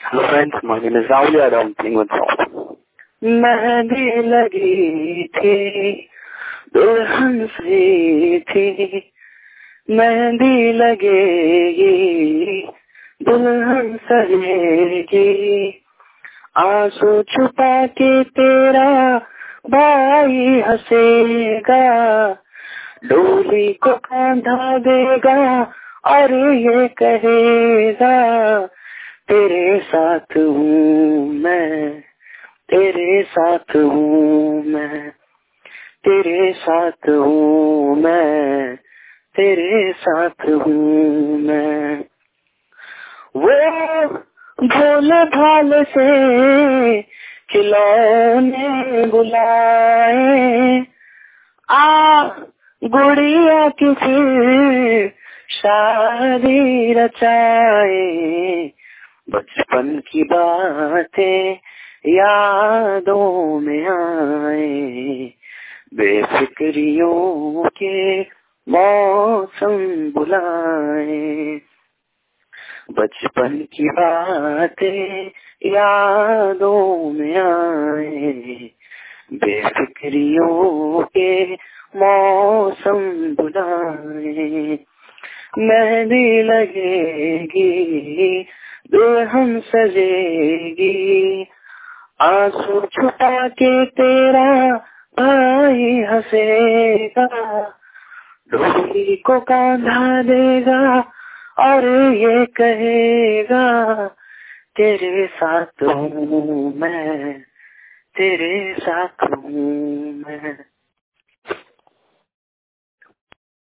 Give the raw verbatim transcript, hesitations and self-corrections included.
Hello friends, my name is Rahul and I'm playing one song. Mehndi लगी थी दुल्हन से थी, मेहंदी लगेगी दुल्हन सजेगी, आंसू छुपा के तेरा भाई हंसेगा, डोली को कांधा देगा और ये कहेगा तेरे साथ हूँ मैं, तेरे साथ हूँ मैं, तेरे साथ हूँ मैं, तेरे साथ हूँ मैं। वो भोले भाले से खिलौने बुलाए, आ गुड़िया की फिर शादी रचाए, बचपन की बातें यादों में आए, बेफिक्रियों के मौसम बुलाए, बचपन की बातें यादों में आए, बेफिक्रियों के मौसम बुलाए, मेहंदी लगेगी दुल्हन सजेगी, आंसू छुपा के तेरा भाई हंसेगा, डोली को कांधा देगा और ये कहेगा तेरे साथ हूँ मैं, तेरे साथ हूँ मैं।